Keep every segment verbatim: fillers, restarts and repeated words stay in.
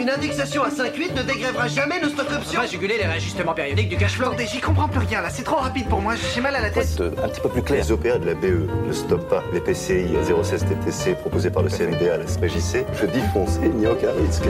Une indexation à cinq virgule huit ne dégrèvera jamais nos stock options. On va juguler les réajustements périodiques du cash flow. Attendez, j'y comprends plus rien là, c'est trop rapide pour moi, j'ai mal à la tête. Faut être un petit peu plus clair. Les O P A de la B E ne stoppent pas les P C I zéro seize T T C proposés par le C N B A à la S P J C. Je dis foncez, il n'y a aucun risque.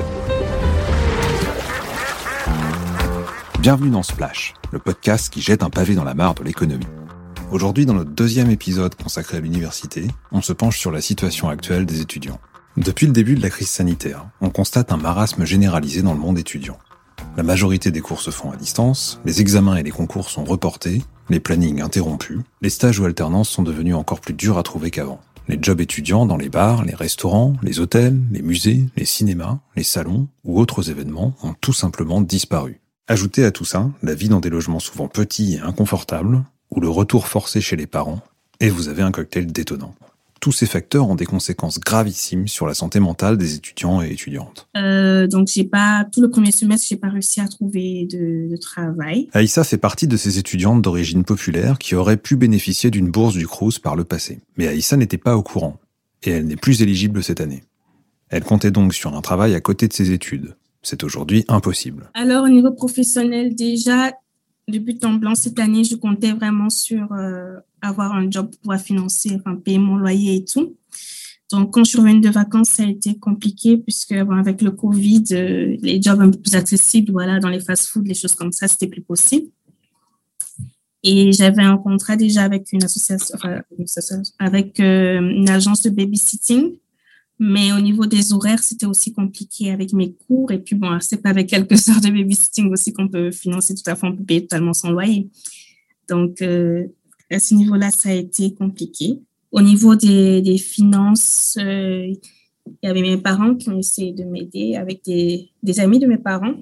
Bienvenue dans Splash, le podcast qui jette un pavé dans la mare de l'économie. Aujourd'hui, dans notre deuxième épisode consacré à l'université, on se penche sur la situation actuelle des étudiants. Depuis le début de la crise sanitaire, on constate un marasme généralisé dans le monde étudiant. La majorité des cours se font à distance, les examens et les concours sont reportés, les plannings interrompus, les stages ou alternances sont devenus encore plus durs à trouver qu'avant. Les jobs étudiants dans les bars, les restaurants, les hôtels, les musées, les cinémas, les salons ou autres événements ont tout simplement disparu. Ajoutez à tout ça la vie dans des logements souvent petits et inconfortables, ou le retour forcé chez les parents, et vous avez un cocktail détonnant. Tous ces facteurs ont des conséquences gravissimes sur la santé mentale des étudiants et étudiantes. Euh, donc, j'ai pas, tout le premier semestre, j'ai pas réussi à trouver de, de travail. Aïssa fait partie de ces étudiantes d'origine populaire qui auraient pu bénéficier d'une bourse du Crous par le passé. Mais Aïssa n'était pas au courant, et elle n'est plus éligible cette année. Elle comptait donc sur un travail à côté de ses études. C'est aujourd'hui impossible. Alors, au niveau professionnel, déjà, de but en blanc, cette année, je comptais vraiment sur euh, avoir un job pour pouvoir financer, enfin, payer mon loyer et tout. Donc, quand je suis revenue de vacances, ça a été compliqué puisque bon, avec le Covid, euh, les jobs un peu plus accessibles, voilà, dans les fast-foods, les choses comme ça, c'était plus possible. Et j'avais un contrat déjà avec une association, enfin, avec euh, une agence de babysitting. Mais au niveau des horaires, c'était aussi compliqué avec mes cours. Et puis, bon, c'est pas avec quelques heures de babysitting aussi qu'on peut financer tout à fait, on peut payer totalement son loyer. Donc, euh, à ce niveau-là, ça a été compliqué. Au niveau des, des finances, euh, il y avait mes parents qui ont essayé de m'aider avec des, des amis de mes parents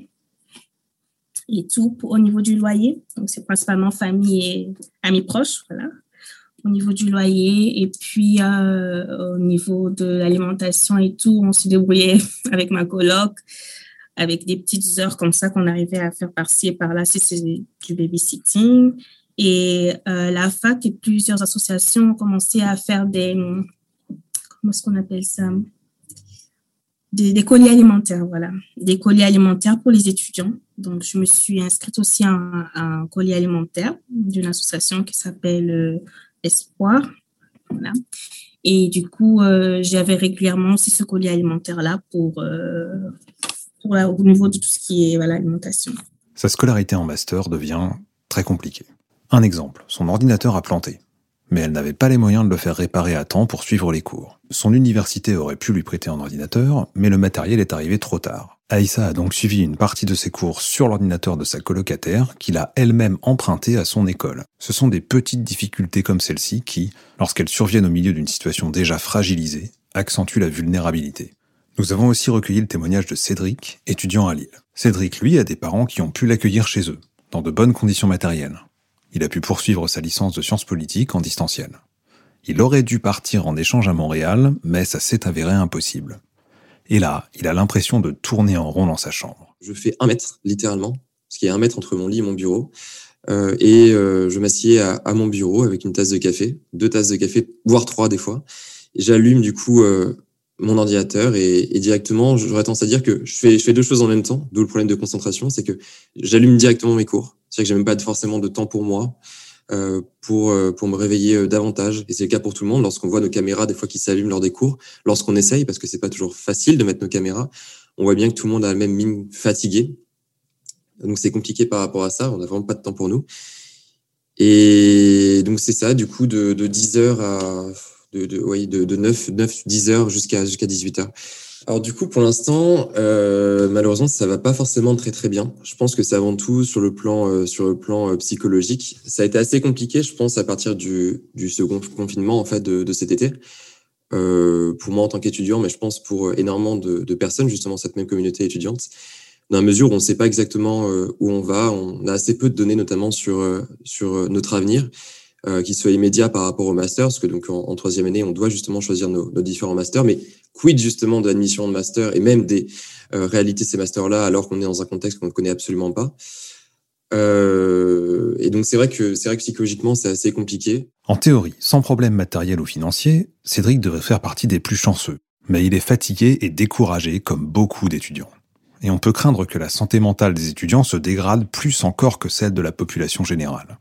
et tout pour, au niveau du loyer. Donc, c'est principalement famille et amis proches, voilà. Au niveau du loyer et puis euh, au niveau de l'alimentation et tout, on se débrouillait avec ma coloc, avec des petites heures comme ça qu'on arrivait à faire par-ci et par-là, si c'est du babysitting. Et euh, la fac et plusieurs associations ont commencé à faire des, comment est-ce qu'on appelle ça, des, des colis alimentaires, voilà, des colis alimentaires pour les étudiants. Donc, je me suis inscrite aussi à un, à un colis alimentaire d'une association qui s'appelle euh, Espoir, voilà. Et du coup, euh, j'avais régulièrement aussi ce colis alimentaire-là pour, euh, pour la, au niveau de tout ce qui est voilà, alimentation. Sa scolarité en master devient très compliquée. Un exemple, son ordinateur a planté, mais elle n'avait pas les moyens de le faire réparer à temps pour suivre les cours. Son université aurait pu lui prêter un ordinateur, mais le matériel est arrivé trop tard. Aïssa a donc suivi une partie de ses cours sur l'ordinateur de sa colocataire qu'il a elle-même emprunté à son école. Ce sont des petites difficultés comme celle-ci qui, lorsqu'elles surviennent au milieu d'une situation déjà fragilisée, accentuent la vulnérabilité. Nous avons aussi recueilli le témoignage de Cédric, étudiant à Lille. Cédric, lui, a des parents qui ont pu l'accueillir chez eux, dans de bonnes conditions matérielles. Il a pu poursuivre sa licence de sciences politiques en distanciel. Il aurait dû partir en échange à Montréal, mais ça s'est avéré impossible. Et là, il a l'impression de tourner en rond dans sa chambre. Je fais un mètre, littéralement, parce qu'il y a un mètre entre mon lit et mon bureau. Euh, et euh, je m'assieds à, à mon bureau avec une tasse de café, deux tasses de café, voire trois des fois. Et j'allume du coup euh, mon ordinateur et, et directement, j'aurais tendance à dire que je fais, je fais deux choses en même temps, d'où le problème de concentration, c'est que j'allume directement mes cours. C'est-à-dire que j'ai même pas forcément de temps pour moi. Euh, pour euh, pour me réveiller euh, davantage, et c'est le cas pour tout le monde lorsqu'on voit nos caméras des fois qui s'allument lors des cours, lorsqu'on essaye, parce que c'est pas toujours facile de mettre nos caméras, on voit bien que tout le monde a la même mine fatiguée, donc c'est compliqué par rapport à ça, on n'a vraiment pas de temps pour nous, et donc c'est ça, du coup de de dix heures à de de oui de de neuf dix heures jusqu'à jusqu'à dix-huit heures. Alors du coup, pour l'instant, euh, malheureusement, ça va pas forcément très très bien. Je pense que c'est avant tout sur le plan euh, sur le plan euh, psychologique. Ça a été assez compliqué, je pense, à partir du du second confinement en fait de, de cet été. Euh, pour moi en tant qu'étudiant, mais je pense pour énormément de, de personnes, justement cette même communauté étudiante, dans la mesure où on ne sait pas exactement euh, où on va, on a assez peu de données, notamment sur euh, sur notre avenir. Euh, qui soit immédiat par rapport au master, parce que donc en, en troisième année, on doit justement choisir nos, nos différents masters, mais quid justement de l'admission de master et même des euh, réalités de ces masters-là, alors qu'on est dans un contexte qu'on ne connaît absolument pas. Euh, et donc c'est vrai que c'est vrai que psychologiquement, c'est assez compliqué. En théorie, sans problème matériel ou financier, Cédric devrait faire partie des plus chanceux, mais il est fatigué et découragé comme beaucoup d'étudiants. et on peut craindre que la santé mentale des étudiants se dégrade plus encore que celle de la population générale.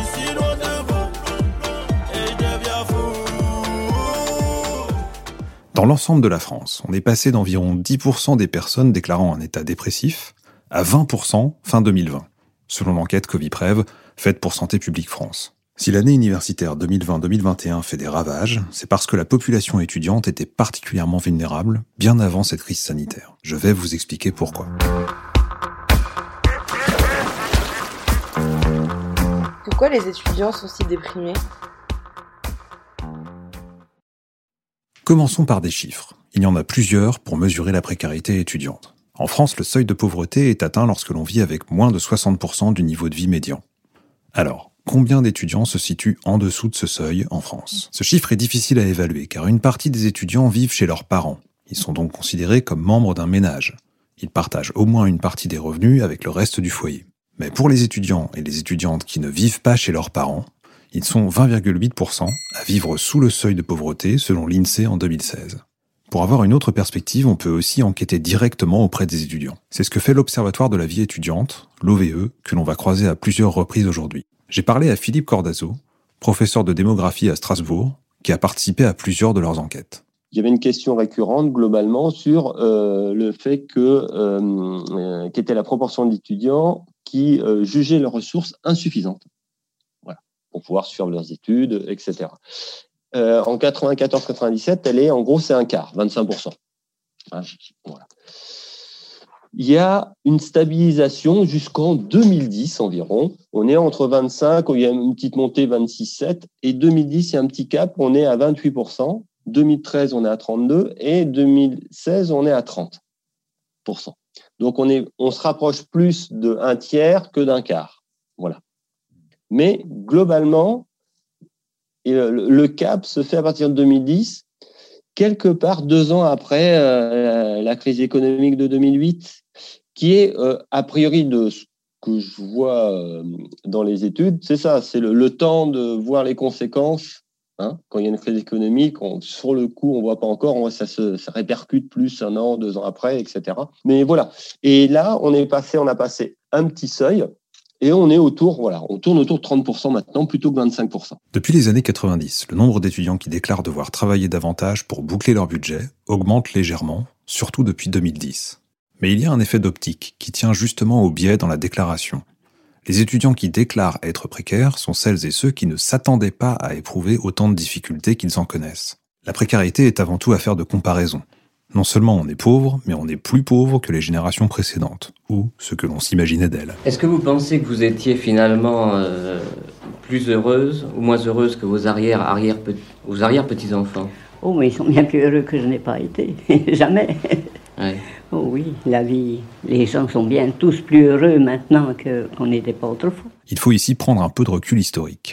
Dans l'ensemble de la France, on est passé d'environ dix pour cent des personnes déclarant un état dépressif à vingt pour cent fin deux mille vingt, selon l'enquête Coviprev faite pour Santé publique France. Si l'année universitaire deux mille vingt deux mille vingt et un fait des ravages, c'est parce que la population étudiante était particulièrement vulnérable bien avant cette crise sanitaire. Je vais vous expliquer pourquoi. Pourquoi les étudiants sont si déprimés ? Commençons par des chiffres. Il y en a plusieurs pour mesurer la précarité étudiante. En France, le seuil de pauvreté est atteint lorsque l'on vit avec moins de soixante pour cent du niveau de vie médian. Alors, combien d'étudiants se situent en dessous de ce seuil en France ? Ce chiffre est difficile à évaluer car une partie des étudiants vivent chez leurs parents. Ils sont donc considérés comme membres d'un ménage. Ils partagent au moins une partie des revenus avec le reste du foyer. Mais pour les étudiants et les étudiantes qui ne vivent pas chez leurs parents, ils sont vingt virgule huit pour cent à vivre sous le seuil de pauvreté selon l'INSEE en deux mille seize. Pour avoir une autre perspective, on peut aussi enquêter directement auprès des étudiants. C'est ce que fait l'Observatoire de la vie étudiante, l'O V E, que l'on va croiser à plusieurs reprises aujourd'hui. J'ai parlé à Philippe Cordazo, professeur de démographie à Strasbourg, qui a participé à plusieurs de leurs enquêtes. Il y avait une question récurrente globalement sur euh, le fait que euh, euh, qu'était la proportion d'étudiants qui euh, jugeaient leurs ressources insuffisantes. Voilà, pour pouvoir suivre leurs études, et cetera. Euh, en quatre-vingt-quatorze quatre-vingt-dix-sept, elle est, en gros, c'est un quart, vingt-cinq pour cent. Voilà. Il y a une stabilisation jusqu'en deux mille dix environ. On est entre vingt-cinq, il y a une petite montée vingt-six virgule sept, et deux mille dix, il y a un petit cap, on est à vingt-huit pour cent. deux mille treize, on est à trente-deux, et deux mille seize, on est à trente pour cent. Donc, on, est, on se rapproche plus d'un tiers que d'un quart. Voilà. Mais, globalement, le cap se fait à partir de deux mille dix, quelque part deux ans après euh, la crise économique de deux mille huit, qui est, euh, a priori, de ce que je vois euh, dans les études, c'est ça, c'est le, le temps de voir les conséquences. Hein, quand il y a une crise économique, on, sur le coup, on ne voit pas encore, on, ça se ça répercute plus un an, deux ans après, et cetera. Mais voilà. Et là, on est passé, on a passé un petit seuil. Et on est autour, voilà, on tourne autour de trente pour cent maintenant, plutôt que vingt-cinq pour cent. Depuis les années quatre-vingt-dix, le nombre d'étudiants qui déclarent devoir travailler davantage pour boucler leur budget augmente légèrement, surtout depuis deux mille dix. Mais il y a un effet d'optique qui tient justement au biais dans la déclaration. Les étudiants qui déclarent être précaires sont celles et ceux qui ne s'attendaient pas à éprouver autant de difficultés qu'ils en connaissent. La précarité est avant tout affaire de comparaison. Non seulement on est pauvre, mais on est plus pauvre que les générations précédentes, ou ce que l'on s'imaginait d'elles. Est-ce que vous pensez que vous étiez finalement euh, plus heureuse ou moins heureuse que vos arrière, arrière, vos arrière-petits-enfants ? Oh, mais ils sont bien plus heureux que je n'ai pas été. Jamais. Ouais. Oh oui, la vie, les gens sont bien tous plus heureux maintenant qu'on n'était pas autrefois. Il faut ici prendre un peu de recul historique.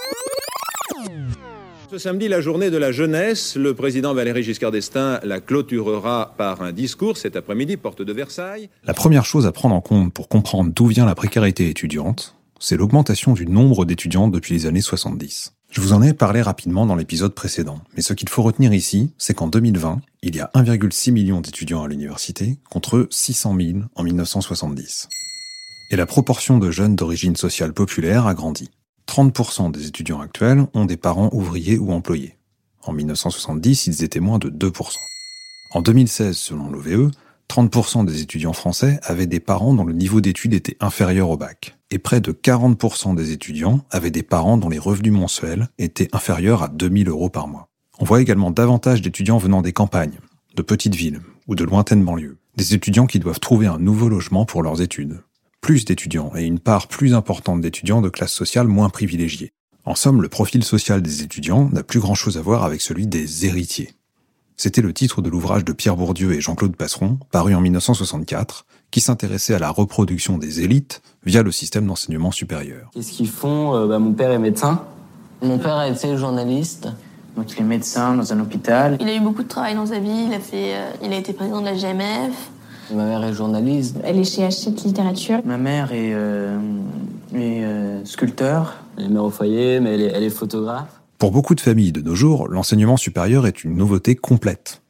Ce samedi, la journée de la jeunesse, le président Valéry Giscard d'Estaing la clôturera par un discours cet après-midi, porte de Versailles. La première chose à prendre en compte pour comprendre d'où vient la précarité étudiante, c'est l'augmentation du nombre d'étudiants depuis les années soixante-dix. Je vous en ai parlé rapidement dans l'épisode précédent, mais ce qu'il faut retenir ici, c'est qu'en deux mille vingt, il y a un virgule six million d'étudiants à l'université, contre six cent mille en mille neuf cent soixante-dix. Et la proportion de jeunes d'origine sociale populaire a grandi. trente pour cent des étudiants actuels ont des parents ouvriers ou employés. En mille neuf cent soixante-dix, ils étaient moins de deux pour cent. En deux mille seize, selon l'O V E, trente pour cent des étudiants français avaient des parents dont le niveau d'études était inférieur au bac. Et près de quarante pour cent des étudiants avaient des parents dont les revenus mensuels étaient inférieurs à deux mille euros par mois. On voit également davantage d'étudiants venant des campagnes, de petites villes ou de lointaines banlieues. Des étudiants qui doivent trouver un nouveau logement pour leurs études. Plus d'étudiants et une part plus importante d'étudiants de classe sociale moins privilégiée. En somme, le profil social des étudiants n'a plus grand-chose à voir avec celui des héritiers. C'était le titre de l'ouvrage de Pierre Bourdieu et Jean-Claude Passeron, paru en mille neuf cent soixante-quatre, qui s'intéressait à la reproduction des élites via le système d'enseignement supérieur. Qu'est-ce qu'ils font ? euh, bah, Mon père est médecin. Mon père a été journaliste. Donc il est médecin dans un hôpital. Il a eu beaucoup de travail dans sa vie, il a, fait, euh, il a été président de la G M F. Ma mère est journaliste. Elle est chez Hachette Littérature. Ma mère est, euh, est euh, sculpteur. Elle est mère au foyer, mais elle est, elle est photographe. Pour beaucoup de familles de nos jours, l'enseignement supérieur est une nouveauté complète.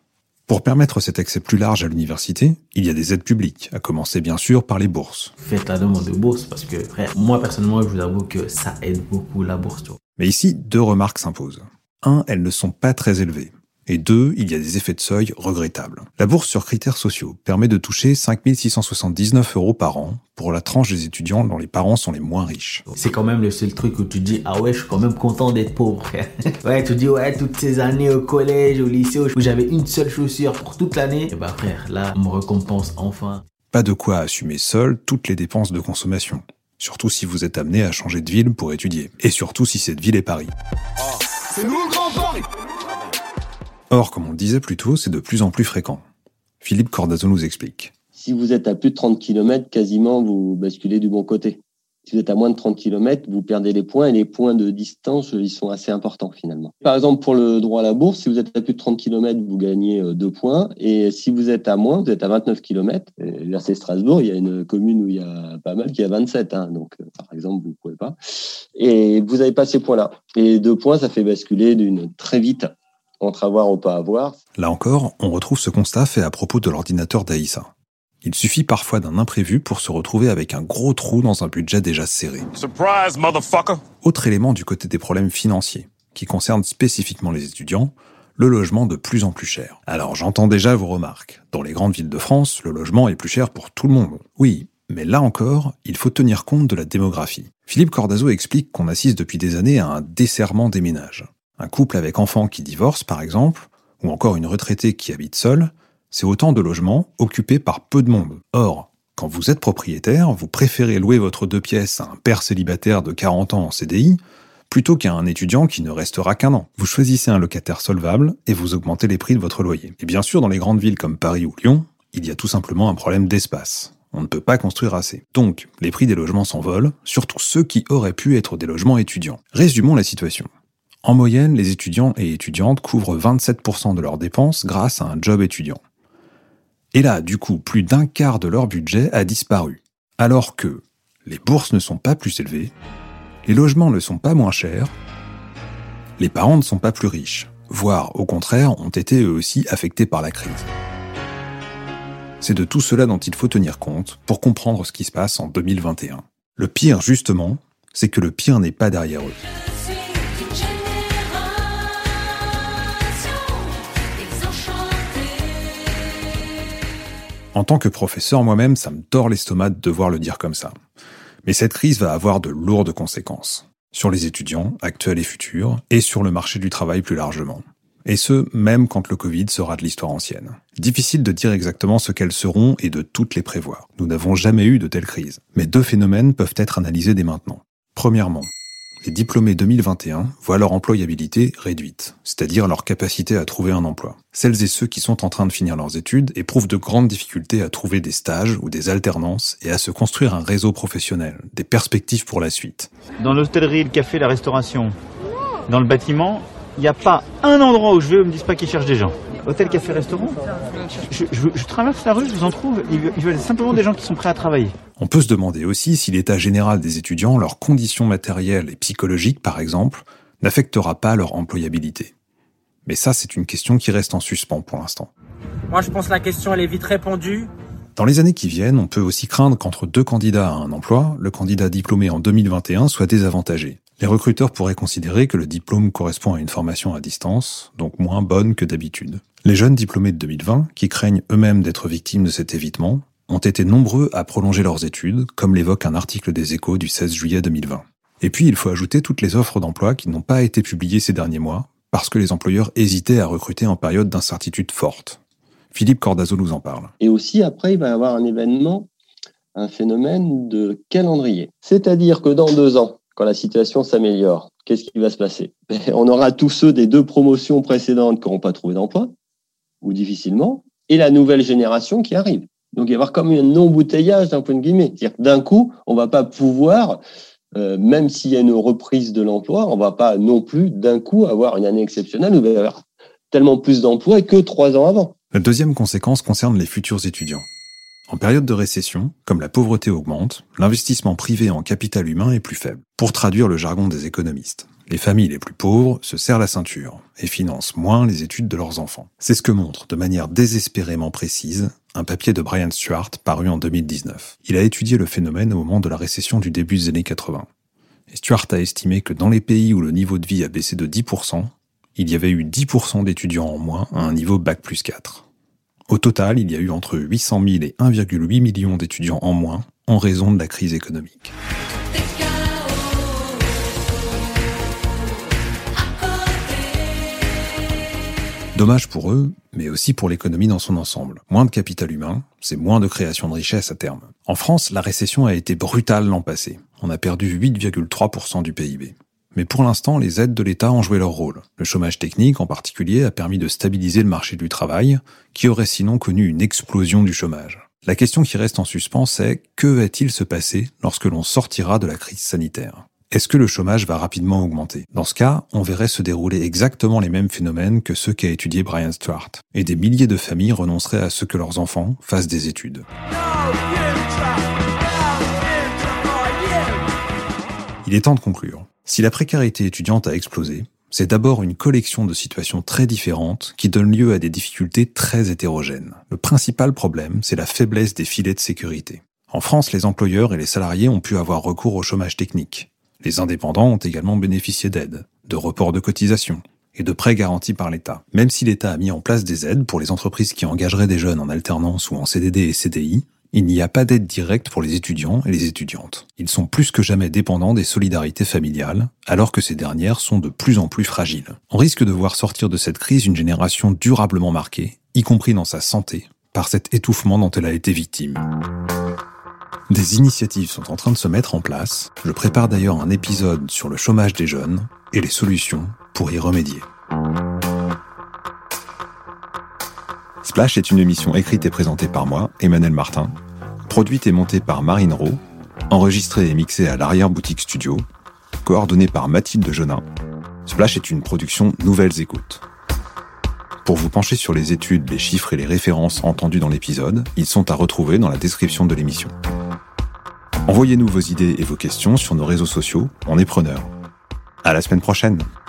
Pour permettre cet accès plus large à l'université, il y a des aides publiques, à commencer bien sûr par les bourses. Faites la demande de bourse parce que, frère, moi personnellement, je vous avoue que ça aide beaucoup la bourse. Tu vois. Mais ici, deux remarques s'imposent. Un, elles ne sont pas très élevées. Et deux, il y a des effets de seuil regrettables. La bourse sur critères sociaux permet de toucher cinq mille six cent soixante-dix-neuf euros par an pour la tranche des étudiants dont les parents sont les moins riches. C'est quand même le seul truc où tu dis « Ah ouais, je suis quand même content d'être pauvre. » Ouais, tu dis « Ouais, toutes ces années au collège, au lycée, où j'avais une seule chaussure pour toute l'année. » Et bah frère, là, on me récompense enfin. Pas de quoi assumer seul toutes les dépenses de consommation. Surtout si vous êtes amené à changer de ville pour étudier. Et surtout si cette ville est Paris. Oh, c'est nous le Grand Paris! Or, comme on le disait plus tôt, c'est de plus en plus fréquent. Philippe Cordazo nous explique. Si vous êtes à plus de trente kilomètres, quasiment, vous basculez du bon côté. Si vous êtes à moins de trente kilomètres, vous perdez les points, et les points de distance, ils sont assez importants, finalement. Par exemple, pour le droit à la bourse, si vous êtes à plus de trente kilomètres, vous gagnez deux points, et si vous êtes à moins, vous êtes à vingt-neuf kilomètres. Vers Strasbourg, il y a une commune où il y a pas mal qui a vingt-sept, hein, donc, par exemple, vous ne pouvez pas. Et vous n'avez pas ces points-là. Et deux points, ça fait basculer d'une très vite entre avoir ou pas avoir. Là encore, on retrouve ce constat fait à propos de l'ordinateur d'Aïssa. Il suffit parfois d'un imprévu pour se retrouver avec un gros trou dans un budget déjà serré. Surprise, motherfucker! Autre élément du côté des problèmes financiers, qui concerne spécifiquement les étudiants, le logement de plus en plus cher. Alors j'entends déjà vos remarques. Dans les grandes villes de France, le logement est plus cher pour tout le monde. Oui, mais là encore, il faut tenir compte de la démographie. Philippe Cordazo explique qu'on assiste depuis des années à un desserrement des ménages. Un couple avec enfants qui divorce, par exemple, ou encore une retraitée qui habite seule, c'est autant de logements occupés par peu de monde. Or, quand vous êtes propriétaire, vous préférez louer votre deux pièces à un père célibataire de quarante ans en C D I, plutôt qu'à un étudiant qui ne restera qu'un an. Vous choisissez un locataire solvable et vous augmentez les prix de votre loyer. Et bien sûr, dans les grandes villes comme Paris ou Lyon, il y a tout simplement un problème d'espace. On ne peut pas construire assez. Donc, les prix des logements s'envolent, surtout ceux qui auraient pu être des logements étudiants. Résumons la situation. En moyenne, les étudiants et étudiantes couvrent vingt-sept pour cent de leurs dépenses grâce à un job étudiant. Et là, du coup, plus d'un quart de leur budget a disparu. Alors que les bourses ne sont pas plus élevées, les logements ne sont pas moins chers, les parents ne sont pas plus riches, voire, au contraire, ont été eux aussi affectés par la crise. C'est de tout cela dont il faut tenir compte pour comprendre ce qui se passe en deux mille vingt et un. Le pire, justement, c'est que le pire n'est pas derrière eux. En tant que professeur, moi-même, ça me tord l'estomac de devoir le dire comme ça. Mais cette crise va avoir de lourdes conséquences. Sur les étudiants, actuels et futurs, et sur le marché du travail plus largement. Et ce, même quand le Covid sera de l'histoire ancienne. Difficile de dire exactement ce qu'elles seront et de toutes les prévoir. Nous n'avons jamais eu de telles crises. Mais deux phénomènes peuvent être analysés dès maintenant. Premièrement, les diplômés deux mille vingt et un voient leur employabilité réduite, c'est-à-dire leur capacité à trouver un emploi. Celles et ceux qui sont en train de finir leurs études éprouvent de grandes difficultés à trouver des stages ou des alternances et à se construire un réseau professionnel, des perspectives pour la suite. Dans l'hôtellerie, le café, la restauration, dans le bâtiment, il n'y a pas un endroit où je vais où ils me disent pas qu'ils cherchent des gens. Hôtel, café, restaurant, je, je, je traverse la rue, je vous en trouve, ils veulent simplement des gens qui sont prêts à travailler. On peut se demander aussi si l'état général des étudiants, leurs conditions matérielles et psychologiques par exemple, n'affectera pas leur employabilité. Mais ça, c'est une question qui reste en suspens pour l'instant. Moi, je pense que la question, elle est vite répondue. Dans les années qui viennent, on peut aussi craindre qu'entre deux candidats à un emploi, le candidat diplômé en deux mille vingt et un soit désavantagé. Les recruteurs pourraient considérer que le diplôme correspond à une formation à distance, donc moins bonne que d'habitude. Les jeunes diplômés de deux mille vingt, qui craignent eux-mêmes d'être victimes de cet évitement, ont été nombreux à prolonger leurs études, comme l'évoque un article des Échos du seize juillet deux mille vingt. Et puis, il faut ajouter toutes les offres d'emploi qui n'ont pas été publiées ces derniers mois, parce que les employeurs hésitaient à recruter en période d'incertitude forte. Philippe Cordazo nous en parle. Et aussi, après, il va y avoir un événement, un phénomène de calendrier. C'est-à-dire que dans deux ans, quand la situation s'améliore, qu'est-ce qui va se passer ? On aura tous ceux des deux promotions précédentes qui n'auront pas trouvé d'emploi, ou difficilement, et la nouvelle génération qui arrive. Donc, il va y avoir comme un non-bouteillage d'un point de guillemets. C'est-à-dire que d'un coup, on ne va pas pouvoir, euh, même s'il y a une reprise de l'emploi, on ne va pas non plus d'un coup avoir une année exceptionnelle où il va y avoir tellement plus d'emplois que trois ans avant. La deuxième conséquence concerne les futurs étudiants. En période de récession, comme la pauvreté augmente, l'investissement privé en capital humain est plus faible. Pour traduire le jargon des économistes, Les familles les plus pauvres se serrent la ceinture et financent moins les études de leurs enfants. C'est ce que montre, de manière désespérément précise, un papier de Brian Stuart paru en deux mille dix-neuf. Il a étudié le phénomène au moment de la récession du début des années quatre-vingts. Et Stuart a estimé que dans les pays où le niveau de vie a baissé de dix pour cent, il y avait eu dix pour cent d'étudiants en moins à un niveau bac plus quatre. Au total, il y a eu entre huit cent mille et un virgule huit million d'étudiants en moins en raison de la crise économique. Dommage pour eux, mais aussi pour l'économie dans son ensemble. Moins de capital humain, c'est moins de création de richesse à terme. En France, la récession a été brutale l'an passé. On a perdu huit virgule trois pour cent du P I B. Mais pour l'instant, les aides de l'État ont joué leur rôle. Le chômage technique, en particulier, a permis de stabiliser le marché du travail, qui aurait sinon connu une explosion du chômage. La question qui reste en suspens, c'est que va-t-il se passer lorsque l'on sortira de la crise sanitaire ? Est-ce que le chômage va rapidement augmenter ? Dans ce cas, on verrait se dérouler exactement les mêmes phénomènes que ceux qu'a étudié Brian Stuart, et des milliers de familles renonceraient à ce que leurs enfants fassent des études. Il est temps de conclure. Si la précarité étudiante a explosé, c'est d'abord une collection de situations très différentes qui donnent lieu à des difficultés très hétérogènes. Le principal problème, c'est la faiblesse des filets de sécurité. En France, les employeurs et les salariés ont pu avoir recours au chômage technique. Les indépendants ont également bénéficié d'aides, de reports de cotisations et de prêts garantis par l'État. Même si l'État a mis en place des aides pour les entreprises qui engageraient des jeunes en alternance ou en C D D et C D I, il n'y a pas d'aide directe pour les étudiants et les étudiantes. Ils sont plus que jamais dépendants des solidarités familiales, alors que ces dernières sont de plus en plus fragiles. On risque de voir sortir de cette crise une génération durablement marquée, y compris dans sa santé, par cet étouffement dont elle a été victime. Des initiatives sont en train de se mettre en place. Je prépare d'ailleurs un épisode sur le chômage des jeunes et les solutions pour y remédier. Splash est une émission écrite et présentée par moi, Emmanuel Martin, produite et montée par Marine Rowe, enregistrée et mixée à l'arrière-boutique studio, coordonnée par Mathilde Jonin. Splash est une production Nouvelles Écoutes. Pour vous pencher sur les études, les chiffres et les références entendues dans l'épisode, ils sont à retrouver dans la description de l'émission. Envoyez-nous vos idées et vos questions sur nos réseaux sociaux, on est preneurs. À la semaine prochaine!